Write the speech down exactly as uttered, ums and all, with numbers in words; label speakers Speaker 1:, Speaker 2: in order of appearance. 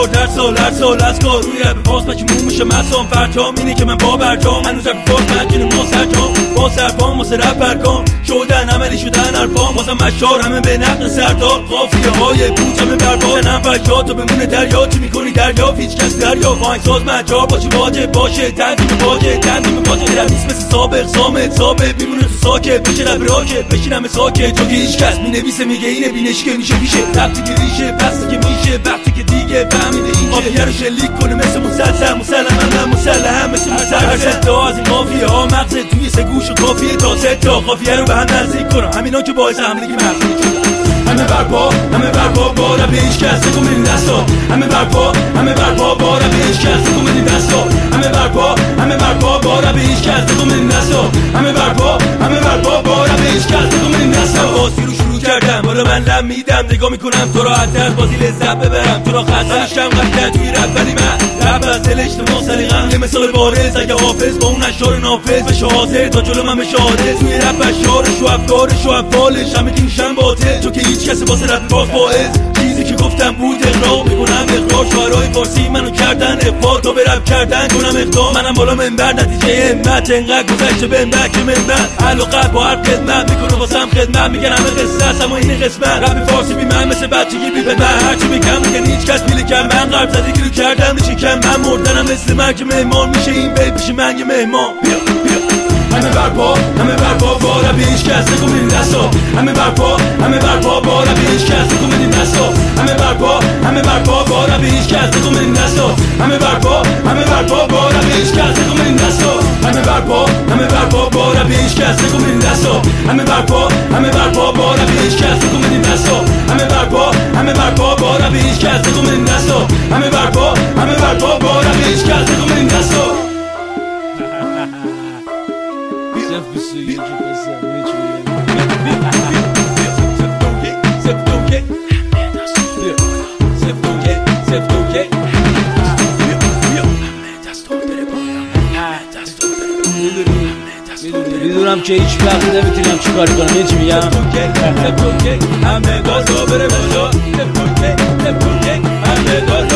Speaker 1: هزار در سال هر سال از کار روی رب پاس بچه مون میشه مسام فرجام اینه که من با برجام هنوز رب فاز مجنون ما سرجام با سرپام واسه رب برگام شدن عملی شدن ارفام واسه مشار همه به نقل سردار قافیه های پوچ همه بربار نم فرجات تو بمونه دریا چی میکنی دریا هیچ کس دریا آهنگساز مجار باشی واجب باشه تنظیم واجه تنظیم واجه در نیست مثل سابق سامت ثابت میمونه تو ساکت بشه رب راکت بشینم ساکت تو که هیچ کس مینویسه میگه اینه بینش که میشه میشه وقتی که ریشه پس که میشه وقتی که دیگه فهمیده این قافیه رو شلیک کنه مثل مسلسل مسلم من مسلم مثل مسلسل تا از این قافیه ها مغز توی سه گوش و کافیه تا سه تا قافیه رو به هم نزدیک کنم همینا که باعث حملگی مغزی شدن همه برپا همه برپا بارا به هیچ کس نکن بدین دستا همه برپا همه برپا بارا به هیچ کس نکن بدین دستا همه برپا همه برپا بارا به هیچ کس نکن بدین دستا همه برپا همه برپا بارا به هیچ کس نکن بدین دستا بازی رو شروع کردم حالا من لم میدم نگاه میکنم تو را حتی از بازی لذت ببرم تو را خسته میشم قطعه توی رب ولی من رب از دل اجتماع سلیقم یه مثال بارز اگه حافظ با اون اشعار نافذ بشه حاضر تا جلو من بشه حادث توی رب اشعارش و افکارش و افعالش همه که میشن باطل تو که هیچ کسی واسه رب باز باعث چیزی که گفتم بود اقرار میکنم اقرار شعرهای فارسی منو کردن افار تا به رب کردن کنم اقدام منم بالا منبر نتیجه همت انقدر گذشته به بک منبر علاقه با هر خدمت میکنه واسم خدمت میگن همه قصه است اما این قسمت رب فارسی بی من مثل بچگی بی پدر هرچی میگم میگن هیچ کس پیله کم من قرب زدی گیرو کردم میشه کم من مردنم مثل مرگ مهمان میشه این بیت میشه من یه مهمان بیا بیا همه برپا همه برپا بارا به هیچ کس نکن بدین دستا همه برپا همه برپا بارا به هیچ کس نکن بدین دستا همه برپا همه برپا بارا به هیچ کس نکن بدین دستا همه برپا همه برپا بارا به هیچ کس نکن بدین دستا همه برپا همه برپا بارا به هیچ کس نکن بدین دستا همه برپا همه برپا بارا به هیچ کس نکن بدین دستا همه برپا همه برپا بارا به هیچ کس نکن بدین دستا همه برپا همه برپا بارا به هیچ کس نکن بدین دستا
Speaker 2: میدونم که هیچ وقت نمیتونم چی کاری کنم یه چی میگم همه گازا بره بالا همه گاز